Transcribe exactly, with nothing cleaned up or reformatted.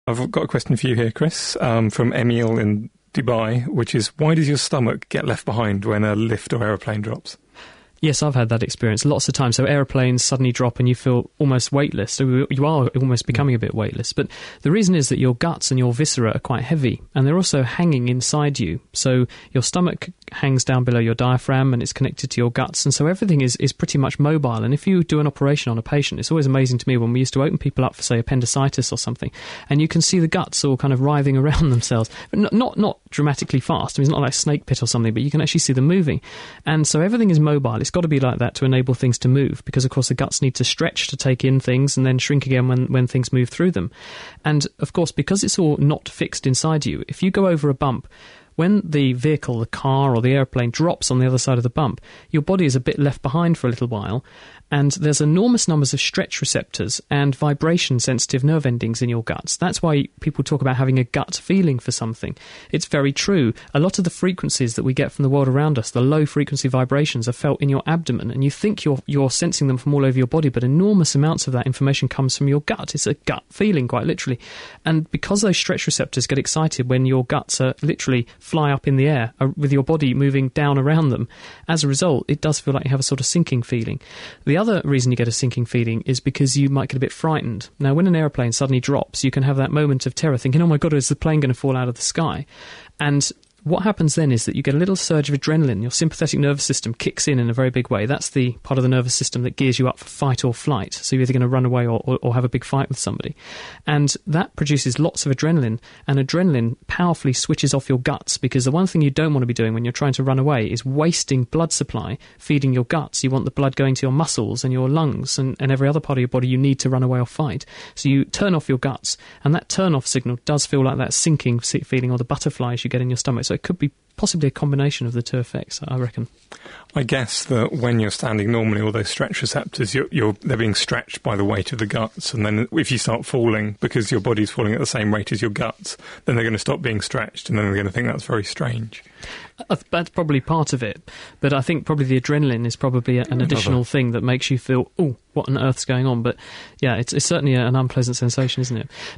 I've got a question for you here, Chris, um, from Emil in Dubai, which is, why does your stomach get left behind when a lift or aeroplane drops? Yes, I've had that experience lots of times. So aeroplanes suddenly drop and you feel almost weightless. So you are almost becoming a bit weightless. But the reason is that your guts and your viscera are quite heavy, and they're also hanging inside you. So your stomach hangs down below your diaphragm and it's connected to your guts. And so everything is, is pretty much mobile. And if you do an operation on a patient, it's always amazing to me when we used to open people up for, say, appendicitis or something, and you can see the guts all kind of writhing around themselves. But not, not, not dramatically fast. I mean, it's not like a snake pit or something, but you can actually see them moving. And so everything is mobile. It's got to be like that to enable things to move, because of course the guts need to stretch to take in things and then shrink again when, when things move through them. And of course, because it's all not fixed inside you, if you go over a bump, when the vehicle, the car or the airplane drops on the other side of the bump, your body is a bit left behind for a little while, and there's enormous numbers of stretch receptors and vibration-sensitive nerve endings in your guts. That's why people talk about having a gut feeling for something. It's very true. A lot of the frequencies that we get from the world around us, the low-frequency vibrations, are felt in your abdomen, and you think you're, you're sensing them from all over your body, but enormous amounts of that information comes from your gut. It's a gut feeling, quite literally. And because those stretch receptors get excited when your guts are literally fly up in the air uh, with your body moving down around them, as a result, it does feel like you have a sort of sinking feeling. The other reason you get a sinking feeling is because you might get a bit frightened. Now, when an aeroplane suddenly drops, you can have that moment of terror thinking, oh my God, is the plane going to fall out of the sky? And what happens then is that you get a little surge of adrenaline. Your sympathetic nervous system kicks in in a very big way. That's the part of the nervous system that gears you up for fight or flight. So you're either going to run away or, or, or have a big fight with somebody. And that produces lots of adrenaline. And adrenaline powerfully switches off your guts, because the one thing you don't want to be doing when you're trying to run away is wasting blood supply feeding your guts. You want the blood going to your muscles and your lungs and, and every other part of your body you need to run away or fight. So you turn off your guts. And that turn-off signal does feel like that sinking feeling or the butterflies you get in your stomach. So it could be possibly a combination of the two effects, I reckon. I guess that when you're standing normally, all those stretch receptors, you're, you're, they're being stretched by the weight of the guts, and then if you start falling, because your body's falling at the same rate as your guts, then they're going to stop being stretched, and then they're going to think that's very strange. Uh, that's probably part of it, but I think probably the adrenaline is probably a, an additional Another. thing that makes you feel, oh, what on earth's going on? But yeah, it's, it's certainly an unpleasant sensation, isn't it?